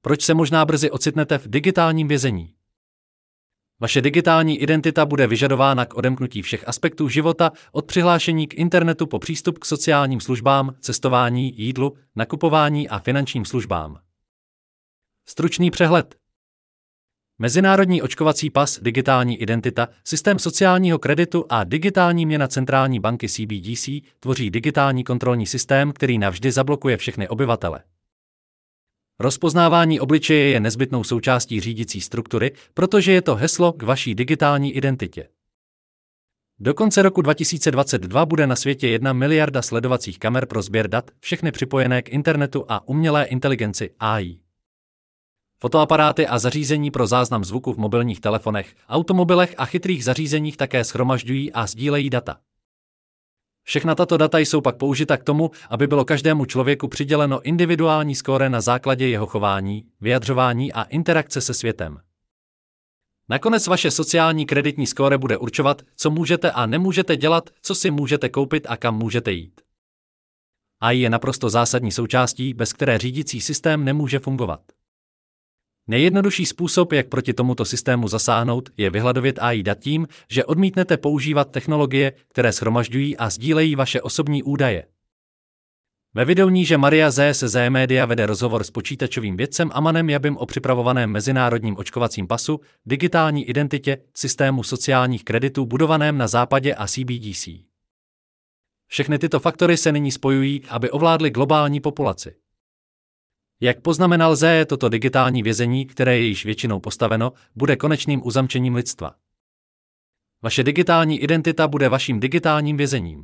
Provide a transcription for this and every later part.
Proč se možná brzy ocitnete v digitálním vězení? Vaše digitální identita bude vyžadována k odemknutí všech aspektů života, od přihlášení k internetu po přístup k sociálním službám, cestování, jídlu, nakupování a finančním službám. Stručný přehled. Mezinárodní očkovací pas, digitální identita, systém sociálního kreditu a digitální měna centrální banky CBDC tvoří digitální kontrolní systém, který navždy zablokuje všechny obyvatele. Rozpoznávání obličeje je nezbytnou součástí řídící struktury, protože je to heslo k vaší digitální identitě. Do konce roku 2022 bude na světě 1 miliarda sledovacích kamer pro sběr dat, všechny připojené k internetu a umělé inteligenci AI. Fotoaparáty a zařízení pro záznam zvuku v mobilních telefonech, automobilech a chytrých zařízeních také shromažďují a sdílejí data. Všechna tato data jsou pak použita k tomu, aby bylo každému člověku přiděleno individuální skóre na základě jeho chování, vyjadřování a interakce se světem. Nakonec vaše sociální kreditní skóre bude určovat, co můžete a nemůžete dělat, co si můžete koupit a kam můžete jít. AI je naprosto zásadní součástí, bez které řídící systém nemůže fungovat. Nejjednodušší způsob, jak proti tomuto systému zasáhnout, je vyhladovět AI dat tím, že odmítnete používat technologie, které shromažďují a sdílejí vaše osobní údaje. Ve videu níže Maria ze Z Media vede rozhovor s počítačovým vědcem Amanem Jabim o připravovaném mezinárodním očkovacím pasu, digitální identitě, systému sociálních kreditů budovaném na západě a CBDC. Všechny tyto faktory se nyní spojují, aby ovládly globální populaci. Jak poznamenal Z, toto digitální vězení, které je již většinou postaveno, bude konečným uzamčením lidstva. Vaše digitální identita bude vaším digitálním vězením.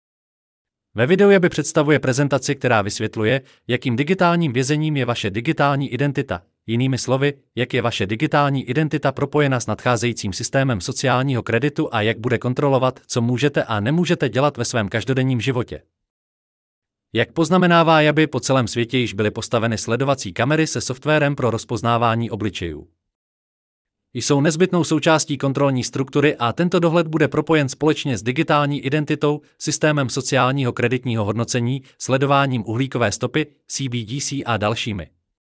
Ve videu Jabi představuje prezentaci, která vysvětluje, jakým digitálním vězením je vaše digitální identita, jinými slovy, jak je vaše digitální identita propojena s nadcházejícím systémem sociálního kreditu a jak bude kontrolovat, co můžete a nemůžete dělat ve svém každodenním životě. Jak poznamenává Jabi, po celém světě již byly postaveny sledovací kamery se softwarem pro rozpoznávání obličejů. Jsou nezbytnou součástí kontrolní struktury a tento dohled bude propojen společně s digitální identitou, systémem sociálního kreditního hodnocení, sledováním uhlíkové stopy, CBDC a dalšími.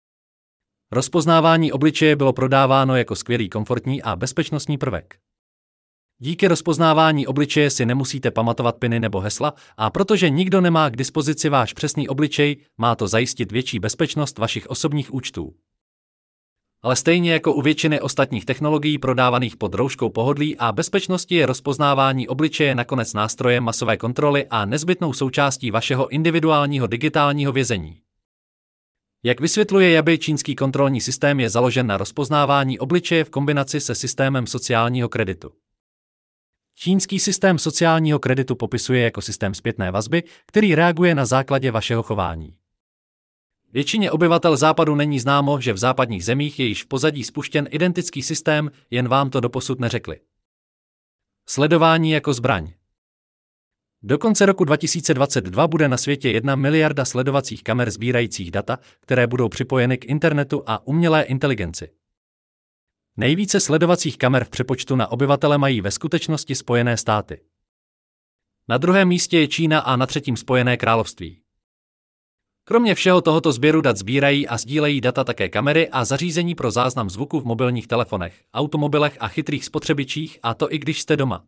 Rozpoznávání obličeje bylo prodáváno jako skvělý komfortní a bezpečnostní prvek. Díky rozpoznávání obličeje si nemusíte pamatovat piny nebo hesla a protože nikdo nemá k dispozici váš přesný obličej, má to zajistit větší bezpečnost vašich osobních účtů. Ale stejně jako u většiny ostatních technologií prodávaných pod rouškou pohodlí a bezpečnosti je rozpoznávání obličeje nakonec nástrojem masové kontroly a nezbytnou součástí vašeho individuálního digitálního vězení. Jak vysvětluje Jabi, čínský kontrolní systém je založen na rozpoznávání obličeje v kombinaci se systémem sociálního kreditu. Čínský systém sociálního kreditu popisuje jako systém zpětné vazby, který reaguje na základě vašeho chování. Většině obyvatel západu není známo, že v západních zemích je již v pozadí spuštěn identický systém, jen vám to doposud neřekli. Sledování jako zbraň. Do konce roku 2022 bude na světě 1 miliarda sledovacích kamer sbírajících data, které budou připojeny k internetu a umělé inteligenci. Nejvíce sledovacích kamer v přepočtu na obyvatele mají ve skutečnosti Spojené státy. Na druhém místě je Čína a na třetím Spojené království. Kromě všeho tohoto sběru dat sbírají a sdílejí data také kamery a zařízení pro záznam zvuku v mobilních telefonech, automobilech a chytrých spotřebičích, a to i když jste doma.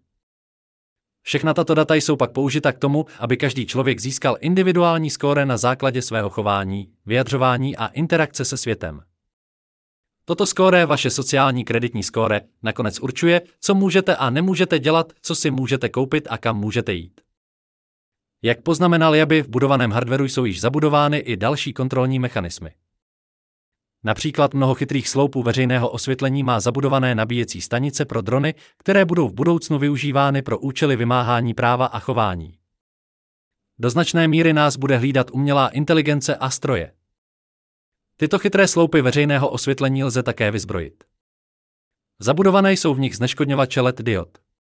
Všechna tato data jsou pak použita k tomu, aby každý člověk získal individuální skóre na základě svého chování, vyjadřování a interakce se světem. Toto skóre, vaše sociální kreditní skóre, nakonec určuje, co můžete a nemůžete dělat, co si můžete koupit a kam můžete jít. Jak poznamenal Jabi, v budovaném hardwaru jsou již zabudovány i další kontrolní mechanismy. Například mnoho chytrých sloupů veřejného osvětlení má zabudované nabíjecí stanice pro drony, které budou v budoucnu využívány pro účely vymáhání práva a chování. Do značné míry nás bude hlídat umělá inteligence a stroje. Tyto chytré sloupy veřejného osvětlení lze také vyzbrojit. Zabudované jsou v nich zneškodňovače LED diod.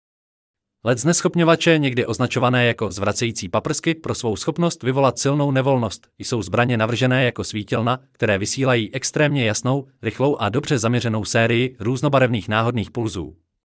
LED zneschopňovače, někdy označované jako zvracející paprsky, pro svou schopnost vyvolat silnou nevolnost, jsou zbraně navržené jako svítilna, které vysílají extrémně jasnou, rychlou a dobře zaměřenou sérii různobarevných náhodných pulzů.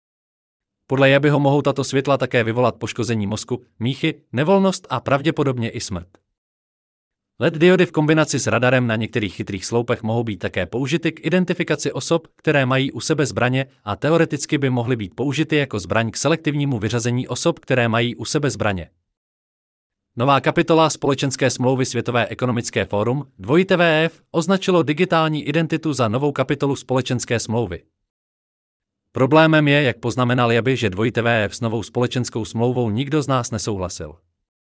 Podle Jabiho mohou tato světla také vyvolat poškození mozku, míchy, nevolnost a pravděpodobně i smrt. LED diody v kombinaci s radarem na některých chytrých sloupech mohou být také použity k identifikaci osob, které mají u sebe zbraně a teoreticky by mohly být použity jako zbraň k selektivnímu vyřazení osob, které mají u sebe zbraně. Nová kapitola Společenské smlouvy Světové ekonomické fórum, WEF, označilo digitální identitu za novou kapitolu společenské smlouvy. Problémem je, jak poznamenal Jaby, že WEF s novou společenskou smlouvou nikdo z nás nesouhlasil.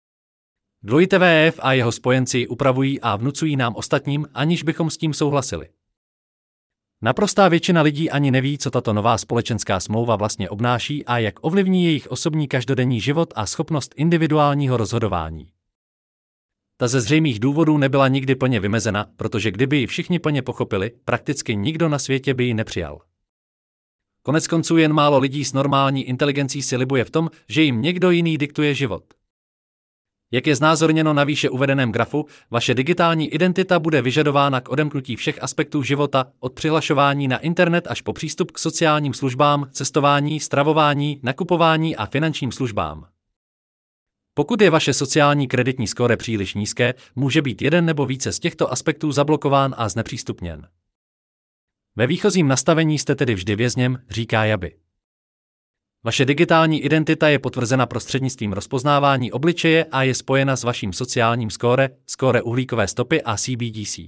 WEF a jeho spojenci upravují a vnucují nám ostatním, aniž bychom s tím souhlasili. Naprostá většina lidí ani neví, co tato nová společenská smlouva vlastně obnáší a jak ovlivní jejich osobní každodenní život a schopnost individuálního rozhodování. Ta ze zřejmých důvodů nebyla nikdy plně vymezena, protože kdyby ji všichni plně pochopili, prakticky nikdo na světě by ji nepřijal. Koneckonců jen málo lidí s normální inteligencí si libuje v tom, že jim někdo jiný diktuje život. Jak je znázorněno na výše uvedeném grafu, vaše digitální identita bude vyžadována k odemknutí všech aspektů života, od přihlašování na internet až po přístup k sociálním službám, cestování, stravování, nakupování a finančním službám. Pokud je vaše sociální kreditní skóre příliš nízké, může být jeden nebo více z těchto aspektů zablokován a znepřístupněn. Ve výchozím nastavení jste tedy vždy vězněm, říká Jaby. Vaše digitální identita je potvrzena prostřednictvím rozpoznávání obličeje a je spojena s vaším sociálním skóre uhlíkové stopy a CBDC.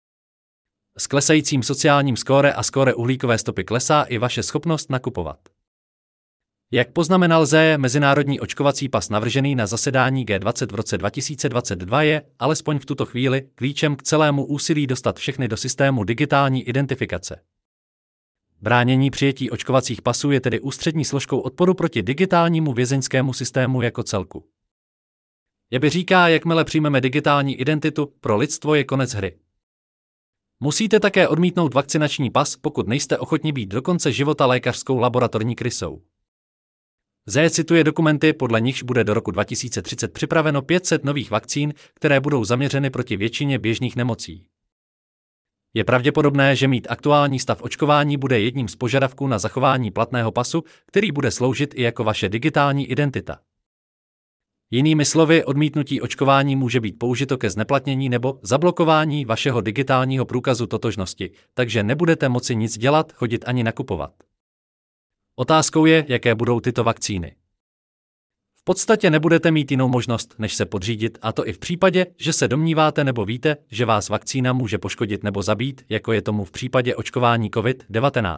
S klesajícím sociálním skóre a skóre uhlíkové stopy klesá i vaše schopnost nakupovat. Jak poznamenal ZE, mezinárodní očkovací pas navržený na zasedání G20 v roce 2022 je, alespoň v tuto chvíli, klíčem k celému úsilí dostat všechny do systému digitální identifikace. Bránění přijetí očkovacích pasů je tedy ústřední složkou odporu proti digitálnímu vězeňskému systému jako celku. Jaby říká, jakmile přijmeme digitální identitu, pro lidstvo je konec hry. Musíte také odmítnout vakcinační pas, pokud nejste ochotni být do konce života lékařskou laboratorní krysou. ZE cituje dokumenty, podle nichž bude do roku 2030 připraveno 500 nových vakcín, které budou zaměřeny proti většině běžných nemocí. Je pravděpodobné, že mít aktuální stav očkování bude jedním z požadavků na zachování platného pasu, který bude sloužit i jako vaše digitální identita. Jinými slovy, odmítnutí očkování může být použito ke zneplatnění nebo zablokování vašeho digitálního průkazu totožnosti, takže nebudete moci nic dělat, chodit ani nakupovat. Otázkou je, jaké budou tyto vakcíny. V podstatě nebudete mít jinou možnost, než se podřídit, a to i v případě, že se domníváte nebo víte, že vás vakcína může poškodit nebo zabít, jako je tomu v případě očkování COVID-19.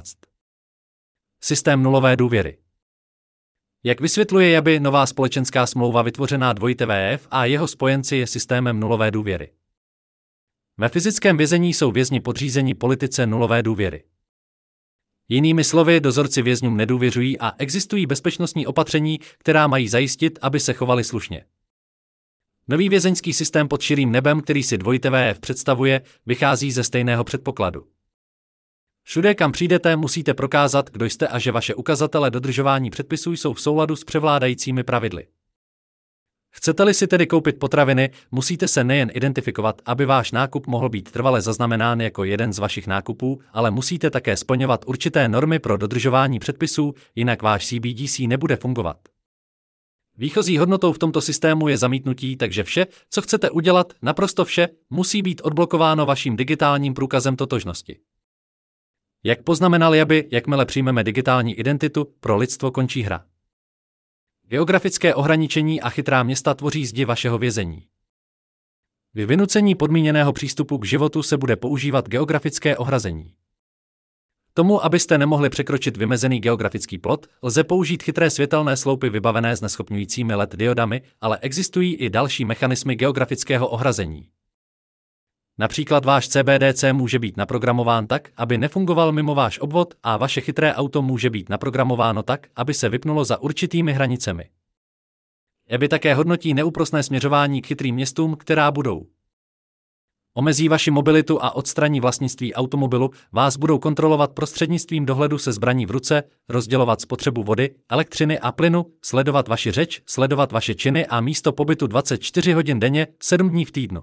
Systém nulové důvěry. Jak vysvětluje Jaby, nová společenská smlouva vytvořená WEF a jeho spojenci je systémem nulové důvěry. Ve fyzickém vězení jsou vězni podřízeni politice nulové důvěry. Jinými slovy, dozorci vězňům nedůvěřují a existují bezpečnostní opatření, která mají zajistit, aby se chovali slušně. Nový vězeňský systém pod širým nebem, který si WEF představuje, vychází ze stejného předpokladu. Všude, kam přijdete, musíte prokázat, kdo jste a že vaše ukazatele dodržování předpisů jsou v souladu s převládajícími pravidly. Chcete-li si tedy koupit potraviny, musíte se nejen identifikovat, aby váš nákup mohl být trvale zaznamenán jako jeden z vašich nákupů, ale musíte také splňovat určité normy pro dodržování předpisů, jinak váš CBDC nebude fungovat. Výchozí hodnotou v tomto systému je zamítnutí, takže vše, co chcete udělat, naprosto vše, musí být odblokováno vaším digitálním průkazem totožnosti. Jak poznamenal Jaby, jakmile přijmeme digitální identitu, pro lidstvo končí hra. Geografické ohraničení a chytrá města tvoří zdi vašeho vězení. Při vynucení podmíněného přístupu k životu se bude používat geografické ohrazení. Tomu, abyste nemohli překročit vymezený geografický plot, lze použít chytré světelné sloupy vybavené zneschopňujícími LED diodami, ale existují i další mechanismy geografického ohrazení. Například váš CBDC může být naprogramován tak, aby nefungoval mimo váš obvod a vaše chytré auto může být naprogramováno tak, aby se vypnulo za určitými hranicemi. Jaby také hodnotí neúprosné směřování k chytrým městům, která budou. Omezí vaši mobilitu a odstraní vlastnictví automobilu, vás budou kontrolovat prostřednictvím dohledu se zbraní v ruce, rozdělovat spotřebu vody, elektřiny a plynu, sledovat vaši řeč, sledovat vaše činy a místo pobytu 24 hodin denně, 7 dní v týdnu.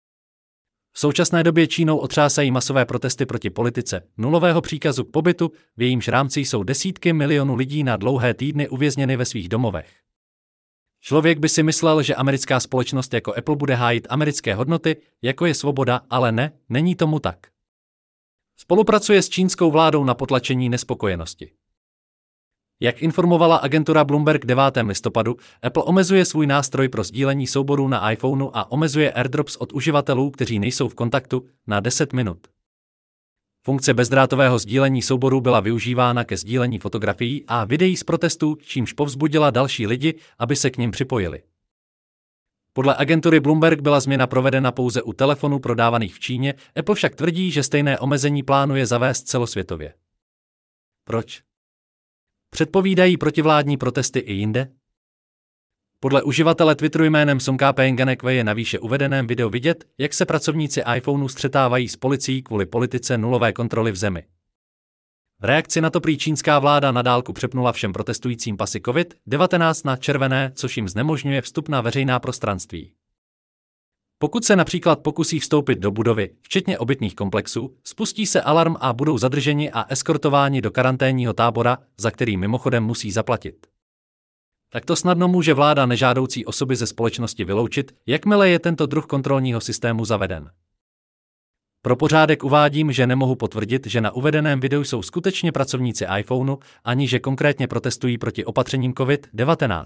V současné době Čínou otřásají masové protesty proti politice nulového příkazu k pobytu, v jejímž rámci jsou desítky milionů lidí na dlouhé týdny uvězněny ve svých domovech. Člověk by si myslel, že americká společnost jako Apple bude hájit americké hodnoty, jako je svoboda, ale ne, není tomu tak. Spolupracuje s čínskou vládou na potlačení nespokojenosti. Jak informovala agentura Bloomberg 9. listopadu, Apple omezuje svůj nástroj pro sdílení souborů na iPhoneu a omezuje AirDrops od uživatelů, kteří nejsou v kontaktu, na 10 minut. Funkce bezdrátového sdílení souborů byla využívána ke sdílení fotografií a videí z protestů, čímž povzbudila další lidi, aby se k nim připojili. Podle agentury Bloomberg byla změna provedena pouze u telefonů prodávaných v Číně, Apple však tvrdí, že stejné omezení plánuje zavést celosvětově. Proč? Předpovídají protivládní protesty i jinde? Podle uživatele Twitteru jménem Songka Penganekwe je na výše uvedeném videu vidět, jak se pracovníci iPhoneu střetávají s policií kvůli politice nulové kontroly v zemi. V reakci na to prý čínská vláda na dálku přepnula všem protestujícím pasy COVID-19 na červené, což jim znemožňuje vstup na veřejná prostranství. Pokud se například pokusí vstoupit do budovy, včetně obytných komplexů, spustí se alarm a budou zadrženi a eskortováni do karanténního tábora, za který mimochodem musí zaplatit. Takto snadno může vláda nežádoucí osoby ze společnosti vyloučit, jakmile je tento druh kontrolního systému zaveden. Pro pořádek uvádím, že nemohu potvrdit, že na uvedeném videu jsou skutečně pracovníci iPhoneu, ani že konkrétně protestují proti opatřením COVID-19.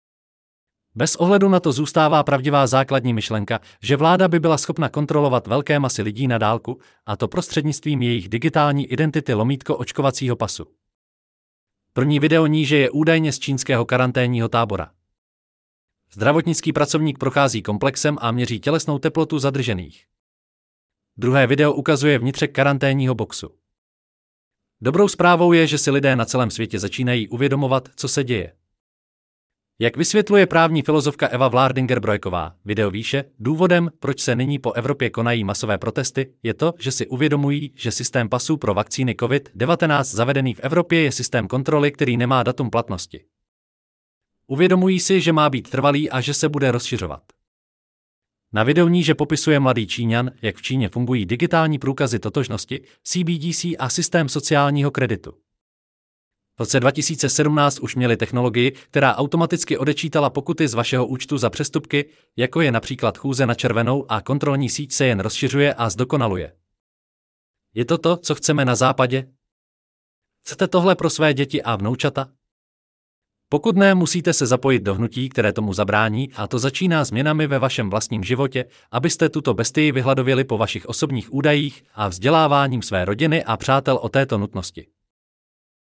Bez ohledu na to zůstává pravdivá základní myšlenka, že vláda by byla schopna kontrolovat velké masy lidí na dálku, a to prostřednictvím jejich digitální identity lomítko očkovacího pasu. První video níže je údajně z čínského karanténního tábora. Zdravotnický pracovník prochází komplexem a měří tělesnou teplotu zadržených. Druhé video ukazuje vnitřek karanténního boxu. Dobrou zprávou je, že si lidé na celém světě začínají uvědomovat, co se děje. Jak vysvětluje právní filozofka Eva Vlárdinger-Brojková, video výše, důvodem, proč se nyní po Evropě konají masové protesty, je to, že si uvědomují, že systém pasů pro vakcíny COVID-19 zavedený v Evropě je systém kontroly, který nemá datum platnosti. Uvědomují si, že má být trvalý a že se bude rozšiřovat. Na videu níže popisuje mladý Číňan, jak v Číně fungují digitální průkazy totožnosti, CBDC a systém sociálního kreditu. V roce 2017 už měli technologii, která automaticky odečítala pokuty z vašeho účtu za přestupky, jako je například chůze na červenou, a kontrolní síť se jen rozšiřuje a zdokonaluje. Je to to, co chceme na západě? Chcete tohle pro své děti a vnoučata? Pokud ne, musíte se zapojit do hnutí, které tomu zabrání, a to začíná změnami ve vašem vlastním životě, abyste tuto bestii vyhladověli po vašich osobních údajích a vzděláváním své rodiny a přátel o této nutnosti.